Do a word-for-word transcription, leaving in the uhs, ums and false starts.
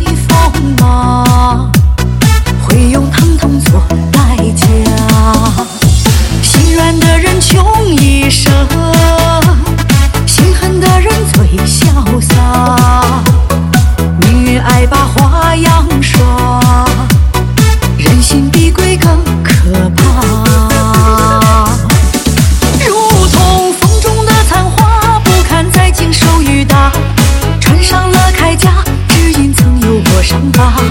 风啊，会用疼痛做代价。心软的人穷一生，心狠的人最潇洒。命运爱把花样耍，人心比鬼更可怕。如同风中的残花，不堪再经受雨打，穿上了铠甲，只因曾有过伤疤。